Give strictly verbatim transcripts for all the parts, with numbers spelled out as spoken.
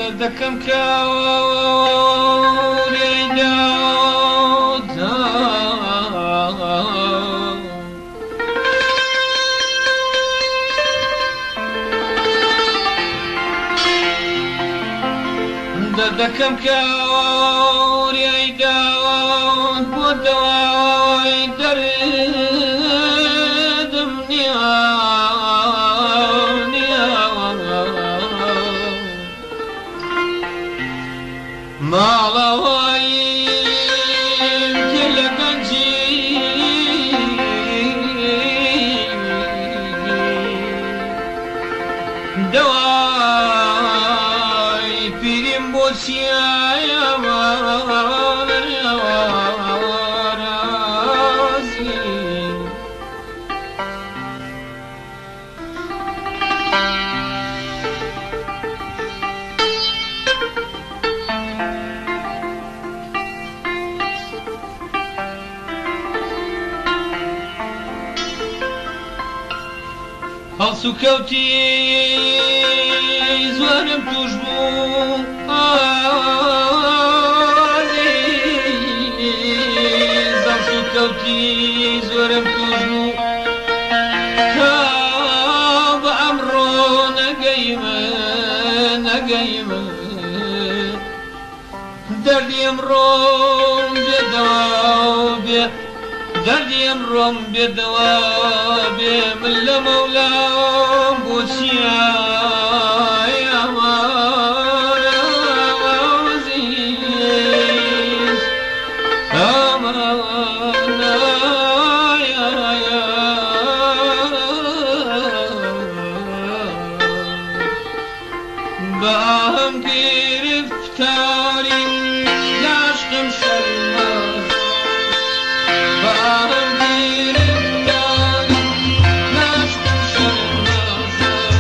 دەکەم کاوێدا دەکەم کاوێدا بۆ دەوای دەردم نییە ماڵەوەی گێ لە گەنجی دەوای پیریم بۆ چیایە وەرازی هەڵسو کەوتی زۆرم توش بوو هەڵسو کەوتی زۆرم توش بوو تا بە ئەمڕۆ نەگەیمە نەگەیمە دەردی ئەمڕۆم بێدەوا بێ دەردی ئەمڕۆم بێدەوا بێ من لە مەولام بۆ چیە بەهم گرفتاری لاشقم شەرمەز بەهم گرفتاری لاشقم شەرمەز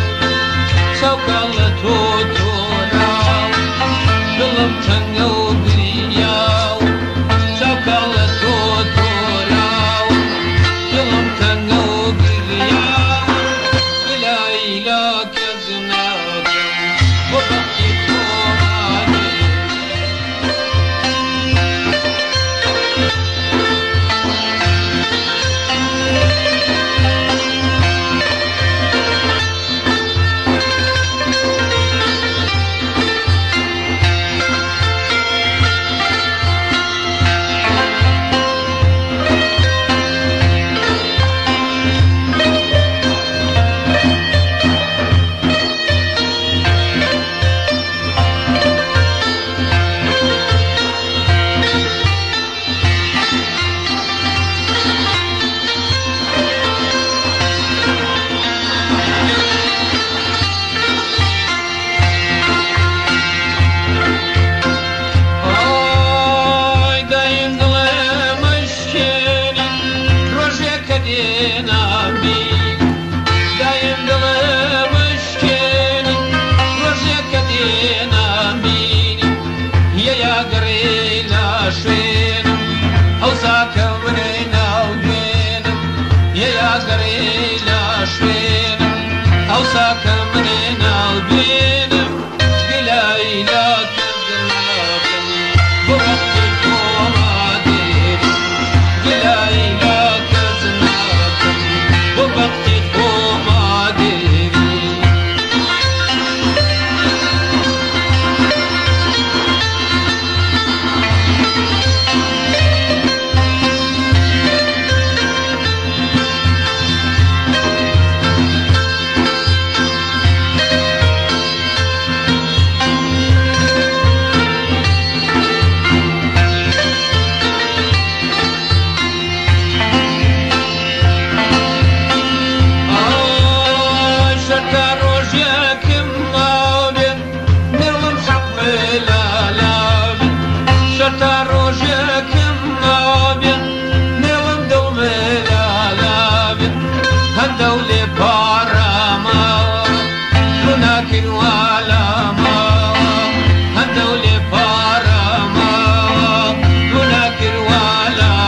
چاوکان لە تۆ تۆراو دڵم تەنگە و گریاو چاوکان لە تۆ تۆراو دڵم تەنگە و گریاو ئیلا کەس ناکەم بۆ بەختی تۆ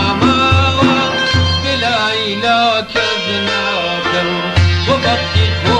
وبقيت